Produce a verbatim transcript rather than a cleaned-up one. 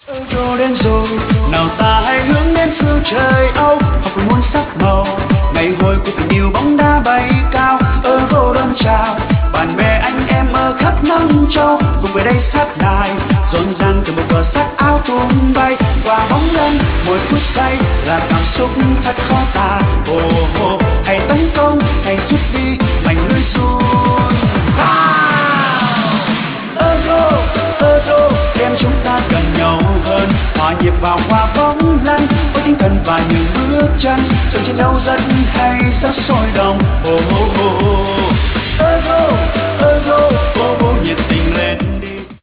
Euro đến rồi, nào ta hãy hướng đến phương trời Âu, học muôn sắc màu, ngày hội của tình yêu bóng đá bay cao. Euro đón chào bạn bè anh em ở khắp năm châu, cùng về đây sát nài, rộn ràng từ một cờ sắc áo tung bay qua bóng lân. Mỗi phút giây là cảm xúc thật khó tả. Oh, oh, hãy tấn công, hãy rút đi mảnh lưới run. Euro, Euro, đem chúng ta gần nhau hơn, hòa nhịp vào hoa bóng lăn, với tinh thần và những bước chân, rồi chiến đấu rất hay rất sôi động. Oh, oh, oh, oh. Euro, Euro, oh, oh, nhiệt